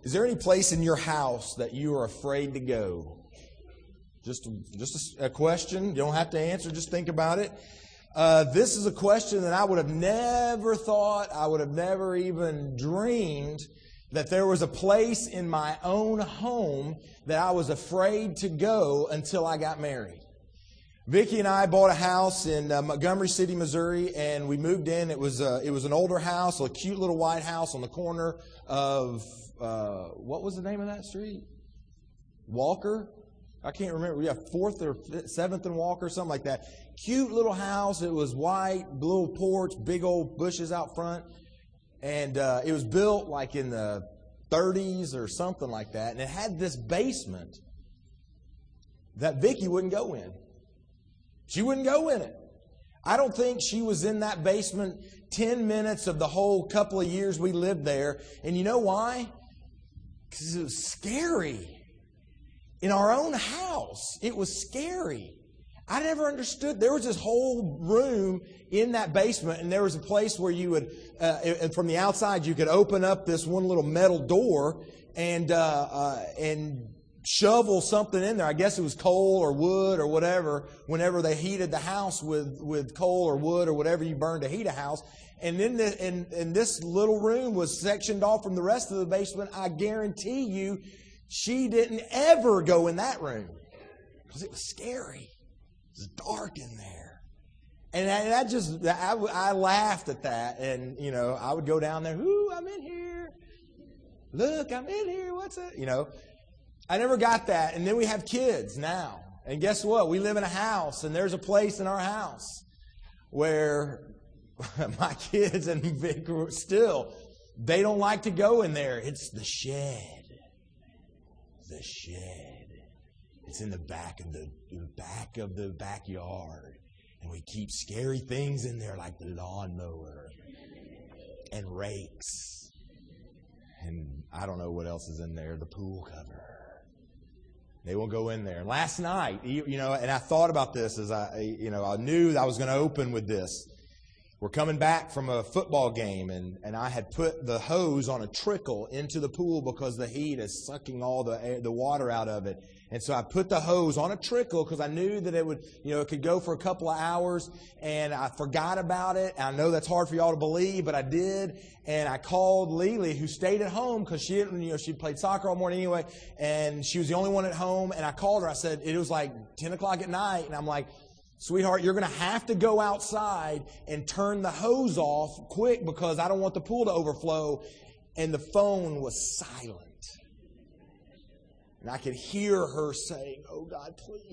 Is there any place in your house that you are afraid to go? Just a question. You don't have to answer. Just think about it. This is a question that I would have never thought, I would have never even dreamed that there was a place in my own home that I was afraid to go until I got married. Vicki and I bought a house in Montgomery City, Missouri, and we moved in. It was an older house, a cute little white house on the corner of, what was the name of that street? Walker? I can't remember. Yeah, 4th or 7th and Walker, something like that. Cute little house. It was white, little porch, big old bushes out front. And it was built like in the 30s or something like that. And it had this basement that Vicki wouldn't go in. She wouldn't go in it. I don't think she was in that basement 10 minutes of the whole couple of years we lived there. And you know why? Because it was scary. In our own house, it was scary. I never understood. There was this whole room in that basement, and there was a place where you would, from the outside, you could open up this one little metal door and shovel something in there. I guess it was coal or wood or whatever, whenever they heated the house with coal or wood or whatever you burned to heat a house. And then and this little room was sectioned off from the rest of the basement. I guarantee you, she didn't ever go in that room because it was scary. It was dark in there. And I laughed at that. And, you know, I would go down there, ooh, I'm in here. Look, I'm in here. What's it? You know, I never got that. And then we have kids now. And guess what? We live in a house, and there's a place in our house where my kids and Vic still, they don't like to go in there. It's the shed. The shed. It's in the back of the backyard. And we keep scary things in there like the lawnmower and rakes. And I don't know what else is in there, the pool cover. They won't go in there. Last night, you know, and I thought about this as I knew I was going to open with this. We're coming back from a football game, and I had put the hose on a trickle into the pool because the heat is sucking all the water out of it. And so I put the hose on a trickle because I knew that it could go for a couple of hours, and I forgot about it. I know that's hard for y'all to believe, but I did. And I called Lily, who stayed at home because she played soccer all morning anyway, and she was the only one at home. And I called her. I said, it was like 10 o'clock at night, and I'm like, sweetheart, you're going to have to go outside and turn the hose off quick because I don't want the pool to overflow. And the phone was silent. And I could hear her saying, oh, God,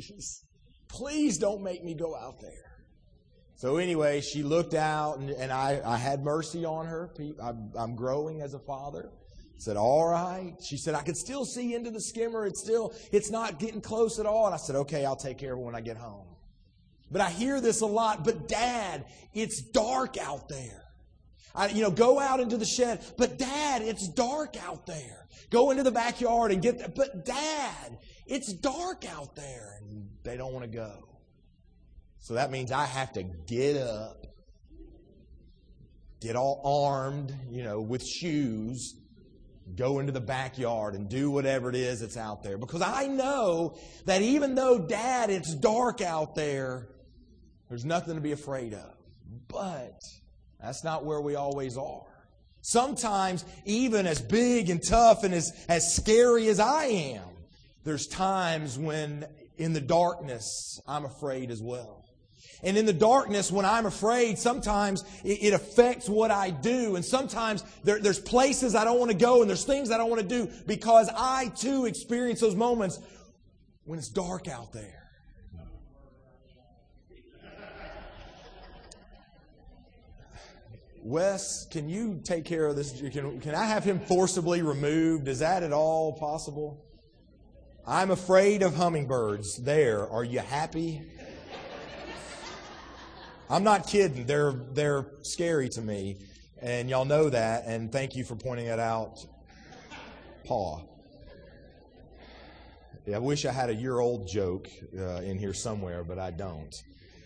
please don't make me go out there. So anyway, she looked out, and I had mercy on her. I'm growing as a father. I said, all right. She said, I could still see into the skimmer. It's not getting close at all. And I said, okay, I'll take care of it when I get home. But I hear this a lot. But Dad, it's dark out there. Go out into the shed. But Dad, it's dark out there. Go into the backyard and get there. But Dad, it's dark out there. And they don't want to go. So that means I have to get up, get all armed, with shoes, go into the backyard and do whatever it is that's out there. Because I know that even though, Dad, it's dark out there, there's nothing to be afraid of. But that's not where we always are. Sometimes, even as big and tough and as scary as I am, there's times when in the darkness, I'm afraid as well. And in the darkness, when I'm afraid, sometimes it affects what I do. And sometimes there's places I don't want to go, and there's things I don't want to do because I, too, experience those moments when it's dark out there. Wes, can you take care of this? Can I have him forcibly removed? Is that at all possible? I'm afraid of hummingbirds. There. Are you happy? I'm not kidding. They're scary to me. And y'all know that. And thank you for pointing it out, Paul. Yeah, I wish I had a year-old joke in here somewhere, but I don't.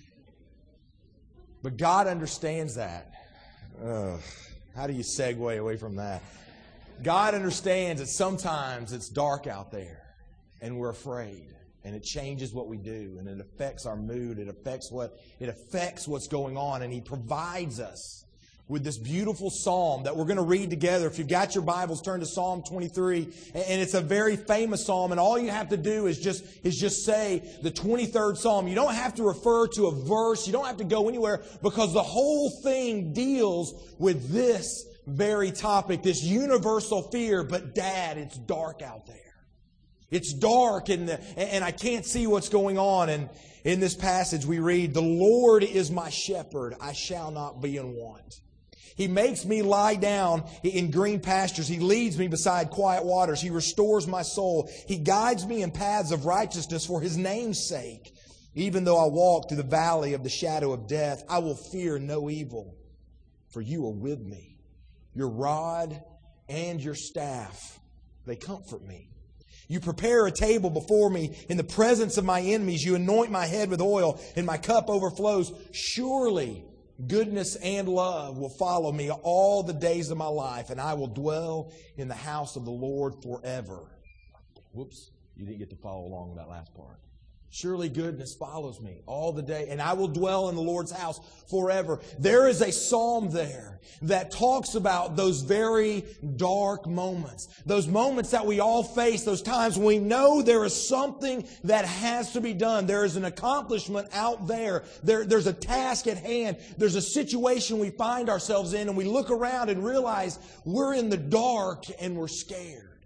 But God understands that. How do you segue away from that? God understands that sometimes it's dark out there and we're afraid. And it changes what we do, and it affects our mood. It affects what's going on, and He provides us with this beautiful psalm that we're going to read together. If you've got your Bibles, turn to Psalm 23, and it's a very famous psalm. And all you have to do is just say the 23rd Psalm. You don't have to refer to a verse. You don't have to go anywhere, because the whole thing deals with this very topic, this universal fear. But Dad, it's dark out there. It's dark and I can't see what's going on. And in this passage we read, "The Lord is my shepherd, I shall not be in want. He makes me lie down in green pastures. He leads me beside quiet waters. He restores my soul. He guides me in paths of righteousness for His name's sake. Even though I walk through the valley of the shadow of death, I will fear no evil, for You are with me. Your rod and Your staff, they comfort me. You prepare a table before me in the presence of my enemies. You anoint my head with oil, and my cup overflows. Surely goodness and love will follow me all the days of my life, and I will dwell in the house of the Lord forever." Whoops, you didn't get to follow along with that last part. Surely goodness follows me all the day, and I will dwell in the Lord's house forever. There is a psalm there that talks about those very dark moments. Those moments that we all face, those times when we know there is something that has to be done. There is an accomplishment out there. There's a task at hand. There's a situation we find ourselves in, and we look around and realize we're in the dark and we're scared.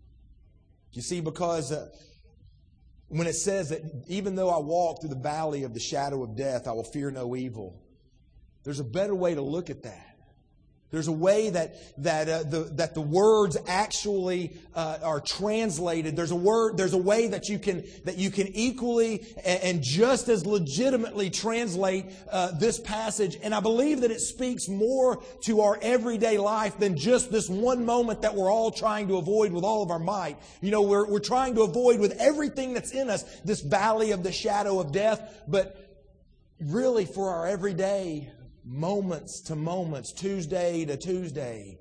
You see, because when it says that even though I walk through the valley of the shadow of death, I will fear no evil, there's a better way to look at that. There's a way that the words actually are translated. There's a way that you can equally and just as legitimately translate this passage. And I believe that it speaks more to our everyday life than just this one moment that we're all trying to avoid with all of our might. You know, we're trying to avoid with everything that's in us this valley of the shadow of death. But really, for our everyday moments to moments, Tuesday to Tuesday,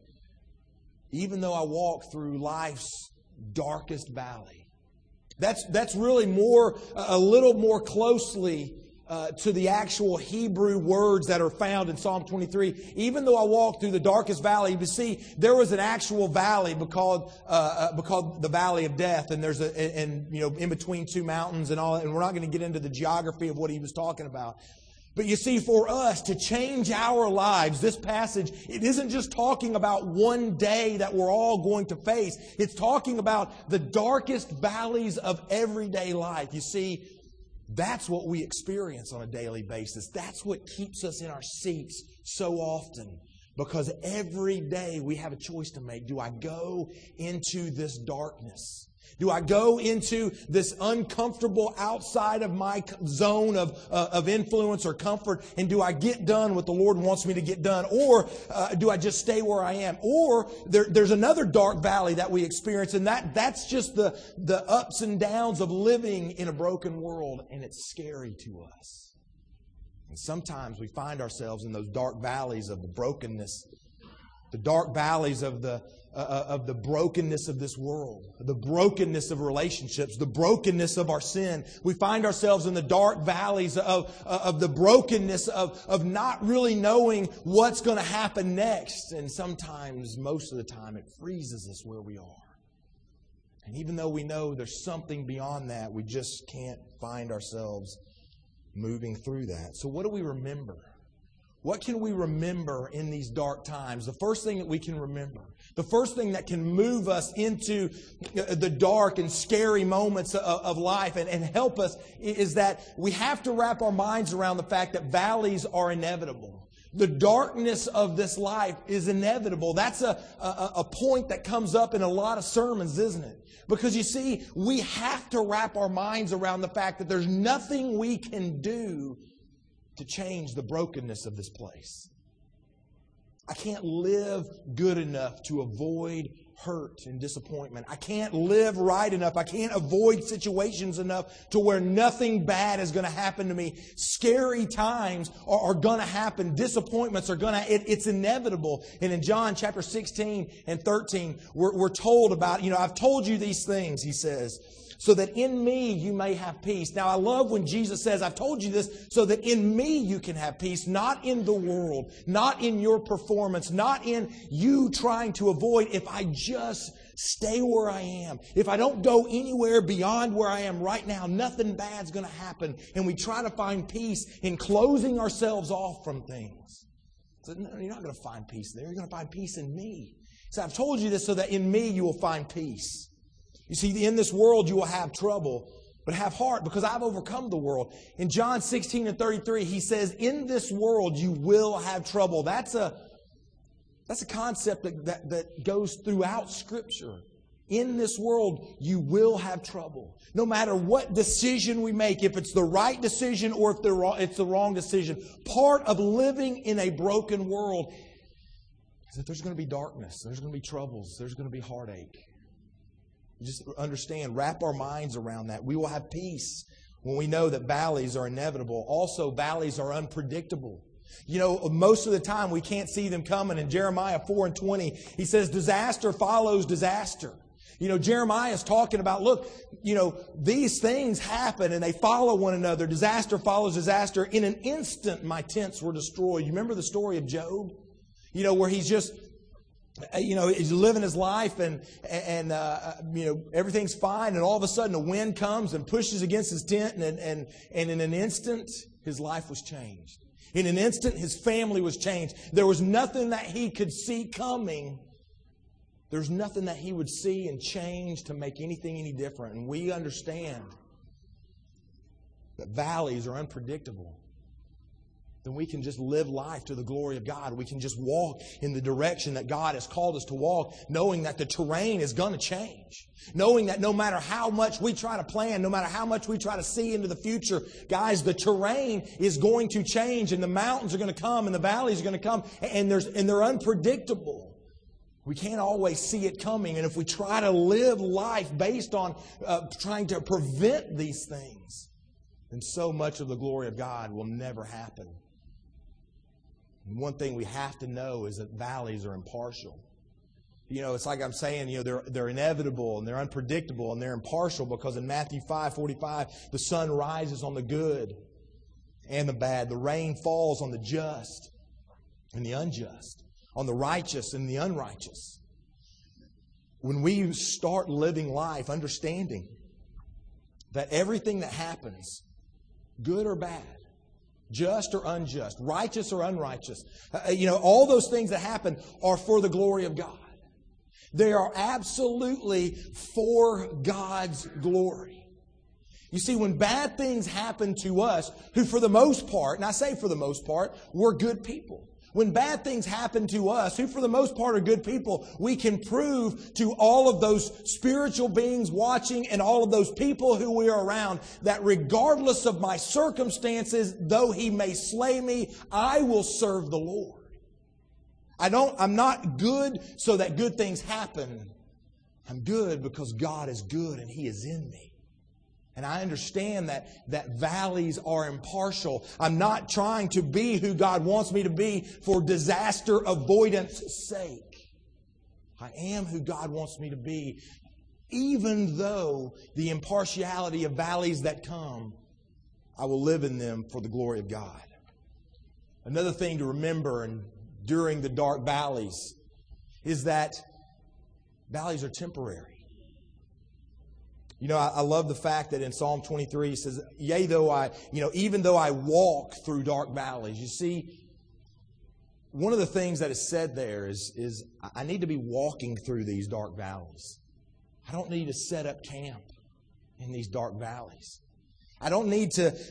even though I walk through life's darkest valley. That's really a little more closely to the actual Hebrew words that are found in Psalm 23. Even though I walk through the darkest valley, you see, there was an actual valley called the Valley of Death, and there's in between two mountains and all, and we're not going to get into the geography of what he was talking about. But you see, for us to change our lives, this passage, it isn't just talking about one day that we're all going to face. It's talking about the darkest valleys of everyday life. You see, that's what we experience on a daily basis. That's what keeps us in our seats so often. Because every day we have a choice to make. Do I go into this darkness? Do I go into this uncomfortable outside of my zone of influence or comfort? And do I get done what the Lord wants me to get done? Or do I just stay where I am? Or there's another dark valley that we experience, and that's just the ups and downs of living in a broken world, and it's scary to us. And sometimes we find ourselves in those dark valleys of the brokenness, the dark valleys of the brokenness of this world, the brokenness of relationships, the brokenness of our sin. We find ourselves in the dark valleys of the brokenness of not really knowing what's going to happen next. And sometimes, most of the time, it freezes us where we are. And even though we know there's something beyond that, we just can't find ourselves moving through that. So what do we remember? What can we remember in these dark times? The first thing that we can remember, the first thing that can move us into the dark and scary moments of life and help us is that we have to wrap our minds around the fact that valleys are inevitable. The darkness of this life is inevitable. That's a point that comes up in a lot of sermons, isn't it? Because you see, we have to wrap our minds around the fact that there's nothing we can do to change the brokenness of this place. I can't live good enough to avoid hurt and disappointment. I can't live right enough. I can't avoid situations enough to where nothing bad is going to happen to me. Scary times are going to happen. Disappointments are going to, it's inevitable. And in John chapter 16 and 13, we're told about, I've told you these things, he says, so that in me you may have peace. Now I love when Jesus says, I've told you this so that in me you can have peace, not in the world, not in your performance, not in you trying to avoid. If I just stay where I am, if I don't go anywhere beyond where I am right now, nothing bad's going to happen. And we try to find peace in closing ourselves off from things. So, no, you're not going to find peace there. You're going to find peace in me. So I've told you this so that in me you will find peace. You see, in this world you will have trouble, but have heart because I've overcome the world. In John 16 and 33, he says, in this world you will have trouble. That's a concept that goes throughout Scripture. In this world you will have trouble. No matter what decision we make, if it's the right decision or if it's the wrong decision. Part of living in a broken world is that there's going to be darkness, there's going to be troubles, there's going to be heartache. Just understand, wrap our minds around that. We will have peace when we know that valleys are inevitable. Also, valleys are unpredictable. Most of the time we can't see them coming. In Jeremiah 4 and 20, he says, disaster follows disaster. Jeremiah is talking about, look, these things happen and they follow one another. Disaster follows disaster. In an instant, my tents were destroyed. You remember the story of Job? Where he's just... he's living his life and everything's fine, and all of a sudden a wind comes and pushes against his tent, and in an instant his life was changed. In an instant his family was changed. There was nothing that he could see coming. There's nothing that he would see and change to make anything any different. And we understand that valleys are unpredictable. Then we can just live life to the glory of God. We can just walk in the direction that God has called us to walk, knowing that the terrain is going to change. Knowing that no matter how much we try to plan, no matter how much we try to see into the future, guys, the terrain is going to change, and the mountains are going to come and the valleys are going to come, and they're unpredictable. We can't always see it coming, and if we try to live life based on trying to prevent these things, then so much of the glory of God will never happen. And one thing we have to know is that valleys are impartial. It's like I'm saying, they're inevitable and they're unpredictable and they're impartial because in Matthew 5:45, the sun rises on the good and the bad. The rain falls on the just and the unjust, on the righteous and the unrighteous. When we start living life understanding that everything that happens, good or bad, just or unjust, righteous or unrighteous, all those things that happen are for the glory of God. They are absolutely for God's glory. You see, when bad things happen to us, who for the most part, and I say for the most part, we're good people. When bad things happen to us, who for the most part are good people, we can prove to all of those spiritual beings watching and all of those people who we are around that regardless of my circumstances, though He may slay me, I will serve the Lord. I'm not good so that good things happen. I'm good because God is good and He is in me. And I understand that valleys are impartial. I'm not trying to be who God wants me to be for disaster avoidance sake. I am who God wants me to be, even though the impartiality of valleys that come, I will live in them for the glory of God. Another thing to remember during the dark valleys is that valleys are temporary. I love the fact that in Psalm 23 he says, yea, though even though I walk through dark valleys. You see, one of the things that is said there is I need to be walking through these dark valleys. I don't need to set up camp in these dark valleys. I don't need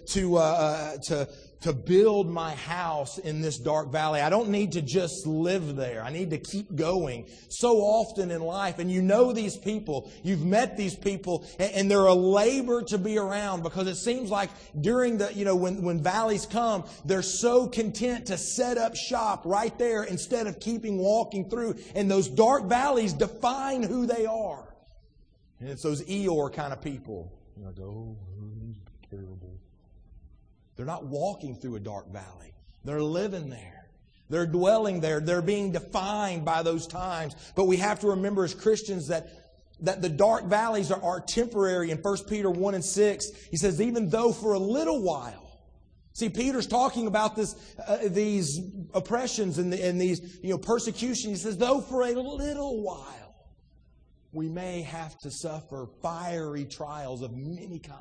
to build my house in this dark valley. I don't need to just live there. I need to keep going. So often in life, and you know these people, you've met these people, and they're a labor to be around, because it seems like during the, when valleys come, they're so content to set up shop right there instead of keeping walking through. And those dark valleys define who they are. And it's those Eeyore kind of people. You're like, oh, he's terrible. They're not walking through a dark valley. They're living there. They're dwelling there. They're being defined by those times. But we have to remember as Christians that the dark valleys are temporary. In 1 Peter 1 and 6, he says, even though for a little while. See, Peter's talking about these oppressions and these persecutions. He says, though for a little while, we may have to suffer fiery trials of many kinds.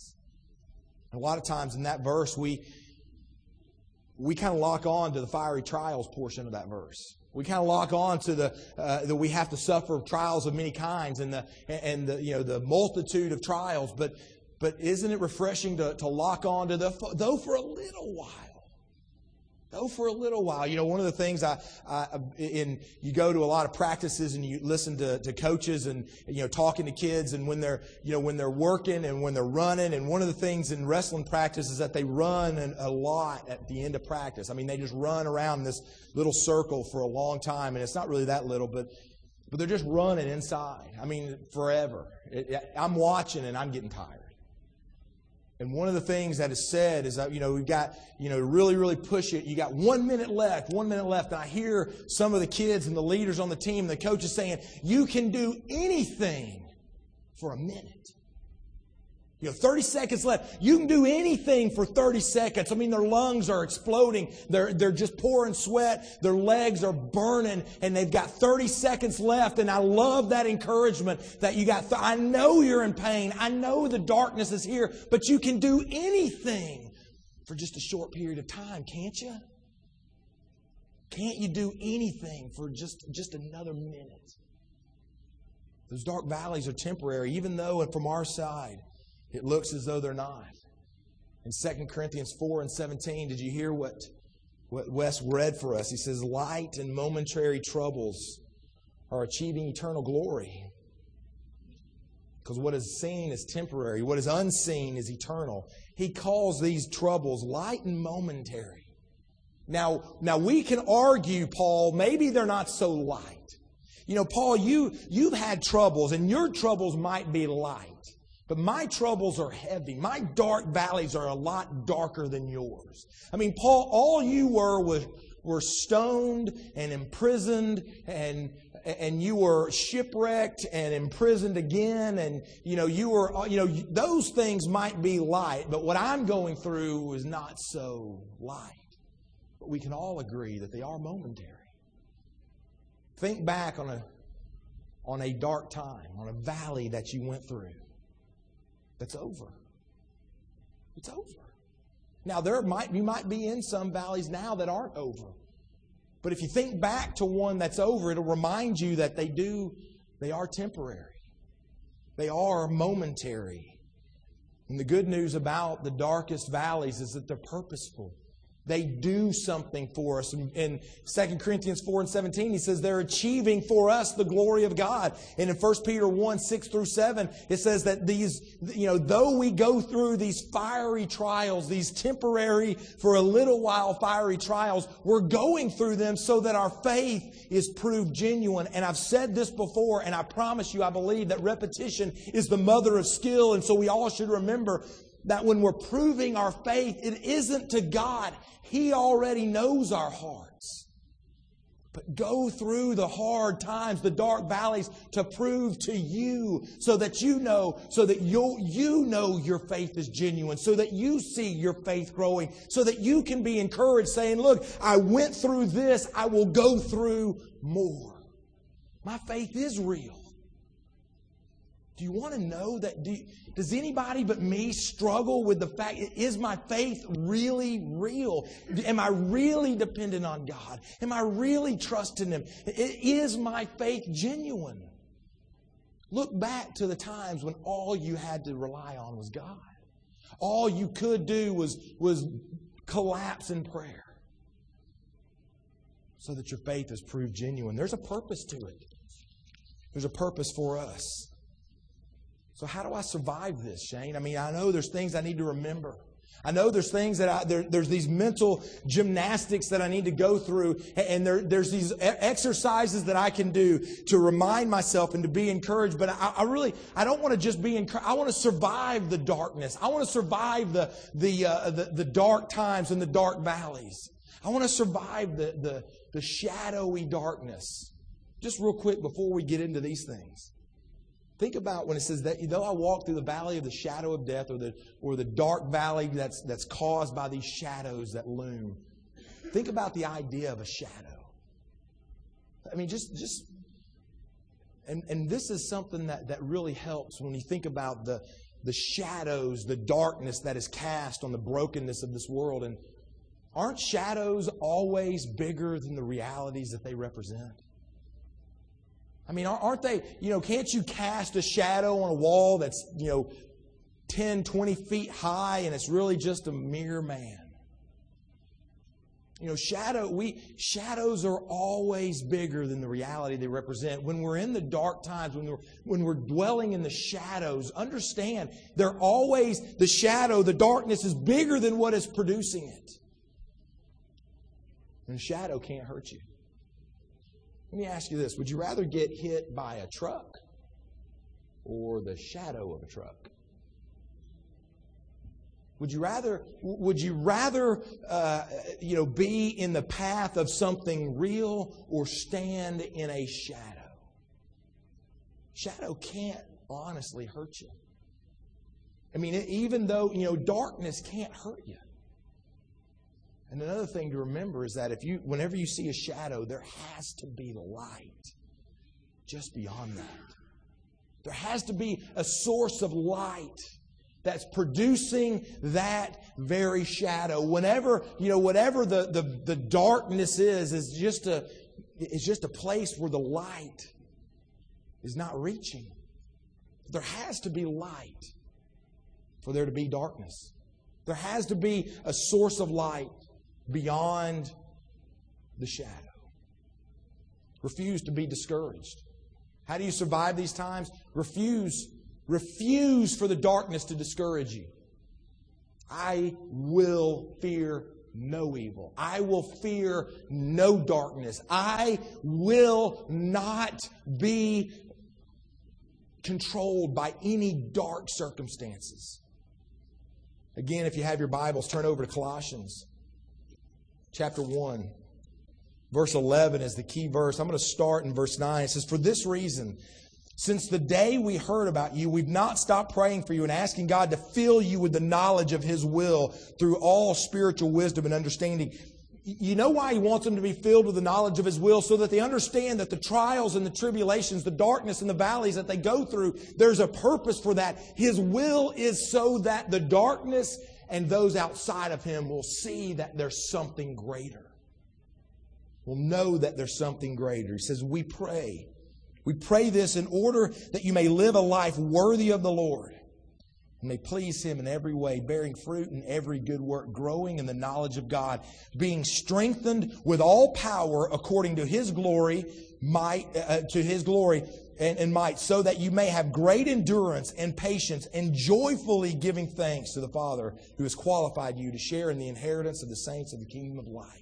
A lot of times in that verse, we kind of lock on to the fiery trials portion of that verse. We kind of lock on to that we have to suffer trials of many kinds and the multitude of trials. But isn't it refreshing to lock on to though for a little while? Though for a little while. One of the things you go to a lot of practices and you listen to coaches and talking to kids, and when they're working and when they're running, and one of the things in wrestling practice is that they run a lot at the end of practice. I mean, they just run around this little circle for a long time, and it's not really that little, but they're just running inside. I mean, forever. I'm watching and I'm getting tired. And one of the things that is said is that, we've got, really, really push it. You got 1 minute left. And I hear some of the kids and the leaders on the team, the coaches saying, you can do anything for a minute. 30 seconds left. You can do anything for 30 seconds. I mean, their lungs are exploding. They're just pouring sweat. Their legs are burning, and they've got 30 seconds left. And I love that encouragement that you got. I know you're in pain. I know the darkness is here, but you can do anything for just a short period of time, can't you? Can't you do anything for just another minute? Those dark valleys are temporary, even though from our side, it looks as though they're not. In 2 Corinthians 4 and 17, did you hear what Wes read for us? He says, light and momentary troubles are achieving eternal glory. Because what is seen is temporary. What is unseen is eternal. He calls these troubles light and momentary. Now we can argue, Paul, maybe they're not so light. Paul, you've had troubles, and your troubles might be light. But my troubles are heavy. My dark valleys are a lot darker than yours. I mean, Paul, all you were stoned and imprisoned, and you were shipwrecked and imprisoned again, and those things might be light, but what I'm going through is not so light. But we can all agree that they are momentary. Think back on a dark time, on a valley that you went through. That's over. It's over. Now, you might be in some valleys now that aren't over. But if you think back to one that's over, it'll remind you that they are temporary. They are momentary. And the good news about the darkest valleys is that they're purposeful. They do something for us. In 2 Corinthians 4 and 17, he says they're achieving for us the glory of God. And in 1 Peter 1, 6 through 7, it says that these, though we go through these fiery trials, these temporary, for a little while fiery trials, we're going through them so that our faith is proved genuine. And I've said this before, and I promise you, I believe that repetition is the mother of skill. And so we all should remember that when we're proving our faith, it isn't to God. He already knows our hearts. But go through the hard times, the dark valleys, to prove to you, so that you know your faith is genuine, so that you see your faith growing, so that you can be encouraged saying, look, I went through this, I will go through more. My faith is real. Do you want to know that? Does anybody but me struggle with the fact, is my faith really real? Am I really dependent on God? Am I really trusting Him? Is my faith genuine? Look back to the times when all you had to rely on was God. All you could do was collapse in prayer so that your faith is proved genuine. There's a purpose to it. There's a purpose for us. So how do I survive this, Shane? I mean, I know there's things I need to remember. I know there's things that there's these mental gymnastics that I need to go through, and there's these exercises that I can do to remind myself and to be encouraged. But I don't want to just be encouraged. I want to survive the darkness. I want to survive the dark times and the dark valleys. I want to survive the shadowy darkness. Just real quick before we get into these things. Think about when it says that though I walk through the valley of the shadow of death, or the dark valley that's caused by these shadows that loom. Think about the idea of a shadow. I mean, and this is something that really helps when you think about the shadows, the darkness that is cast on the brokenness of this world. And aren't shadows always bigger than the realities that they represent? I mean, aren't they, can't you cast a shadow on a wall that's, 10, 20 feet high and it's really just a mere man? Shadows are always bigger than the reality they represent. When we're in the dark times, when we're dwelling in the shadows, understand they're always, the shadow, the darkness is bigger than what is producing it. And the shadow can't hurt you. Let me ask you this. Would you rather get hit by a truck or the shadow of a truck? Would you rather be in the path of something real or stand in a shadow? Shadow can't honestly hurt you. I mean, even though, darkness can't hurt you. And another thing to remember is that whenever you see a shadow, there has to be light just beyond that. There has to be a source of light that's producing that very shadow. Whatever the darkness is just a place where the light is not reaching. There has to be light for there to be darkness. There has to be a source of light beyond the shadow. Refuse to be discouraged. How do you survive these times? Refuse for the darkness to discourage you. I will fear no evil. I will fear no darkness. I will not be controlled by any dark circumstances. Again, if you have your Bibles, turn over to Colossians chapter 1. Verse 11 is the key verse. I'm going to start in verse 9. It says, "For this reason, since the day we heard about you, we've not stopped praying for you and asking God to fill you with the knowledge of His will through all spiritual wisdom and understanding." You know why He wants them to be filled with the knowledge of His will? So that they understand that the trials and the tribulations, the darkness and the valleys that they go through, there's a purpose for that. His will is so that the darkness and those outside of Him will see that there's something greater. Will know that there's something greater. He says, we pray this in order that you may live a life worthy of the Lord and may please Him in every way, bearing fruit in every good work, growing in the knowledge of God, being strengthened with all power according to His glory, might, and might, so that you may have great endurance and patience and joyfully giving thanks to the Father who has qualified you to share in the inheritance of the saints of the kingdom of light.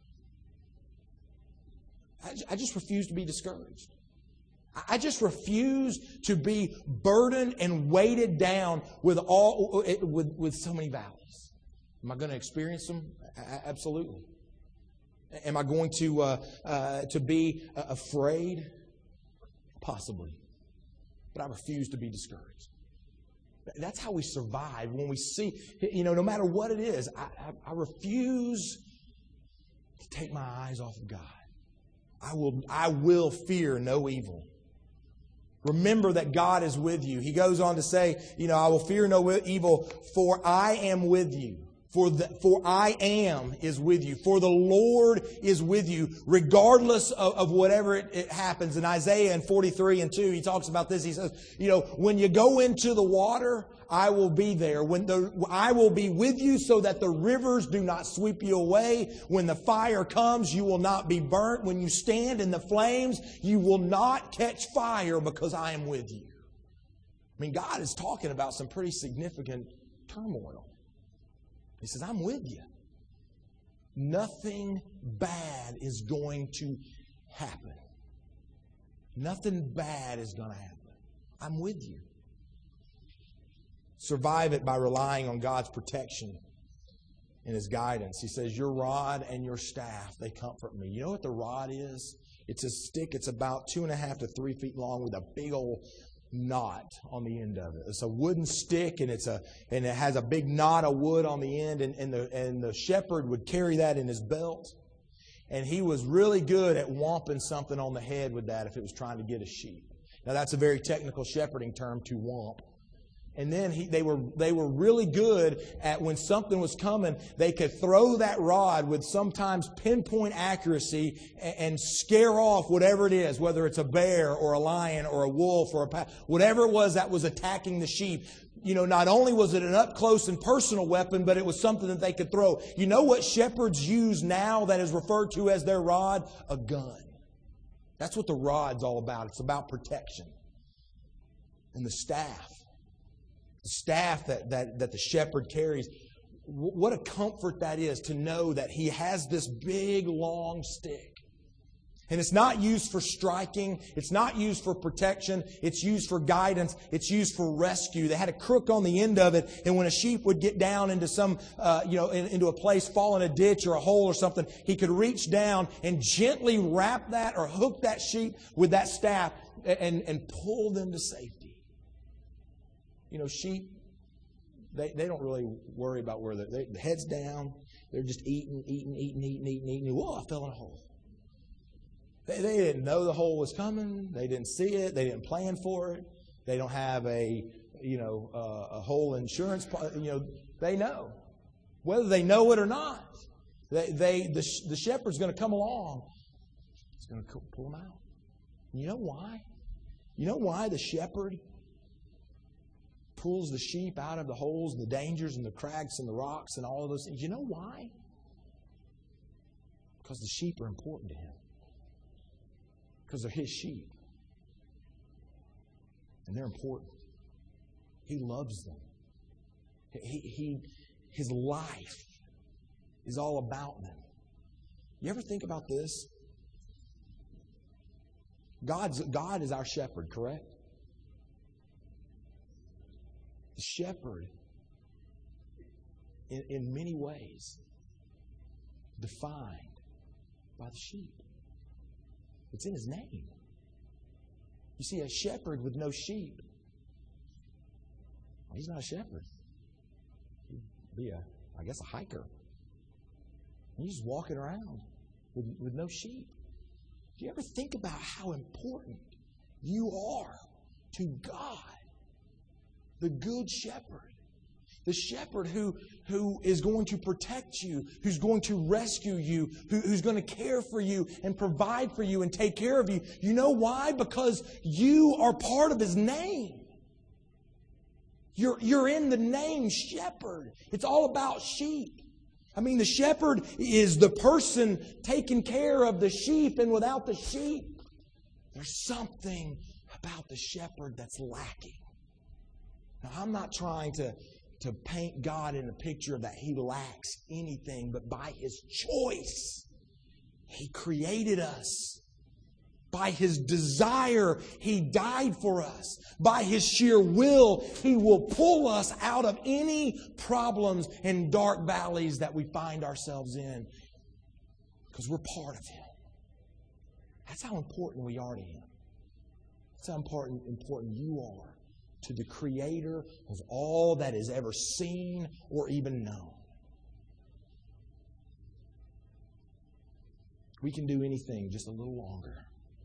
I just refuse to be discouraged. I just refuse to be burdened and weighted down with so many valleys. Am I going to experience them? Absolutely. Am I going to be afraid? Possibly. But I refuse to be discouraged. That's how we survive when we see, no matter what it is, I refuse to take my eyes off of God. I will fear no evil. Remember that God is with you. He goes on to say, I will fear no evil, for I am with you. For I am is with you. For the Lord is with you, regardless of whatever it happens. In Isaiah in 43:2, he talks about this. He says, when you go into the water, I will be there. I will be with you so that the rivers do not sweep you away. When the fire comes, you will not be burnt. When you stand in the flames, you will not catch fire because I am with you. I mean, God is talking about some pretty significant turmoil. He says, I'm with you. Nothing bad is going to happen. Nothing bad is going to happen. I'm with you. Survive it by relying on God's protection and His guidance. He says, your rod and your staff, they comfort me. You know what the rod is? It's a stick. It's about 2.5 to 3 feet long with a big old knot on the end of it. It's a wooden stick, and it has a big knot of wood on the end, and the shepherd would carry that in his belt. And he was really good at whomping something on the head with that if it was trying to get a sheep. Now that's a very technical shepherding term, to whomp. And then they were really good at, when something was coming, they could throw that rod with sometimes pinpoint accuracy and scare off whatever it is, whether it's a bear or a lion or a wolf or whatever it was that was attacking the sheep. Not only was it an up close and personal weapon, but it was something that they could throw. You know what shepherds use now that is referred to as their rod? A gun. That's what the rod's all about. It's about protection. And the staff. The staff that the shepherd carries, what a comfort that is to know that he has this big, long stick. And it's not used for striking. It's not used for protection. It's used for guidance. It's used for rescue. They had a crook on the end of it, and when a sheep would get down into into a place, fall in a ditch or a hole or something, he could reach down and gently wrap that or hook that sheep with that staff and pull them to safety. Sheep, they don't really worry about where the head's down. They're just eating. Whoa, I fell in a hole. They didn't know the hole was coming. They didn't see it. They didn't plan for it. They don't have a whole insurance. They know. Whether they know it or not, the shepherd's going to come along. He's going to pull them out. You know why? You know why the shepherd pulls the sheep out of the holes and the dangers and the cracks and the rocks and all of those things? You know why? Because the sheep are important to him. Because they're his sheep. And they're important. He loves them. His life is all about them. You ever think about this? God is our shepherd, correct? The shepherd, in many ways, defined by the sheep. It's in his name. You see, a shepherd with no sheep, well, he's not a shepherd. He'd be a hiker. He's just walking around with no sheep. Do you ever think about how important you are to God? The good shepherd. The shepherd who is going to protect you, who's going to rescue you, who's going to care for you and provide for you and take care of you. You know why? Because you are part of his name. You're in the name shepherd. It's all about sheep. I mean, the shepherd is the person taking care of the sheep, and without the sheep, there's something about the shepherd that's lacking. Now, I'm not trying to paint God in a picture that He lacks anything, but by His choice, He created us. By His desire, He died for us. By His sheer will, He will pull us out of any problems and dark valleys that we find ourselves in, because we're part of Him. That's how important we are to Him. That's how important you are to the Creator of all that is ever seen or even known. We can do anything just a little longer.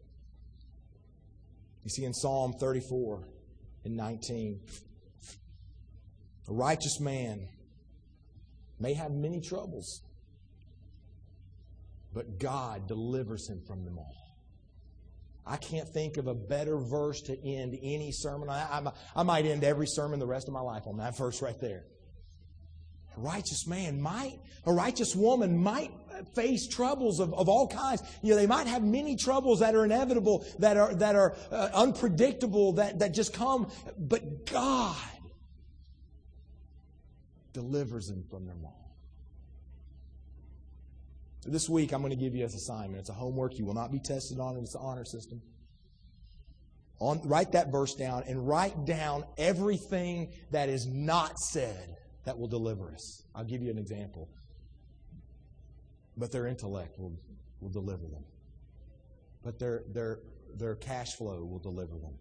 You see in Psalm 34 and 19, a righteous man may have many troubles, but God delivers him from them all. I can't think of a better verse to end any sermon. I might end every sermon the rest of my life on that verse right there. A righteous woman might face troubles of all kinds. They might have many troubles that are inevitable, that are unpredictable, that just come. But God delivers them from them all. This week, I'm going to give you an assignment. It's a homework you will not be tested on. It's an honor system. Write that verse down and write down everything that is not said that will deliver us. I'll give you an example. But their intellect will deliver them. But their cash flow will deliver them.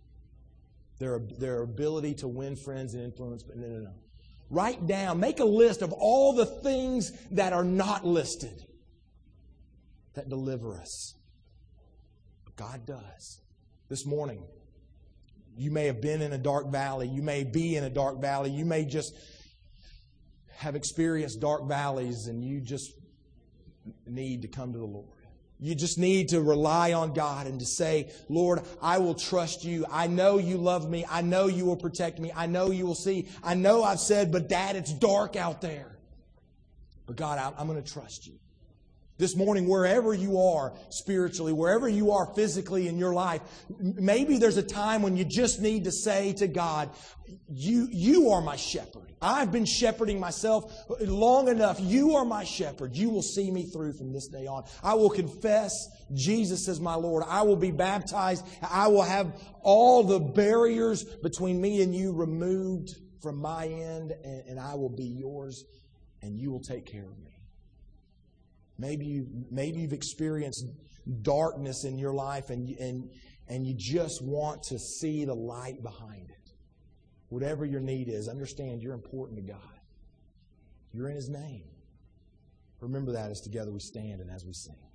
Their ability to win friends and influence. No. Write down, make a list of all the things that are not listed that deliver us. But God does. This morning, you may have been in a dark valley. You may be in a dark valley. You may just have experienced dark valleys, and you just need to come to the Lord. You just need to rely on God and to say, Lord, I will trust you. I know you love me. I know you will protect me. I know you will see. I know I've said, but Dad, it's dark out there. But God, I'm going to trust you. This morning, wherever you are spiritually, wherever you are physically in your life, maybe there's a time when you just need to say to God, you are my shepherd. I've been shepherding myself long enough. You are my shepherd. You will see me through from this day on. I will confess Jesus as my Lord. I will be baptized. I will have all the barriers between me and you removed from my end, and I will be yours, and you will take care of me. Maybe you've experienced darkness in your life and you just want to see the light behind it. Whatever your need is, understand you're important to God. You're in His name. Remember that as together we stand and as we sing.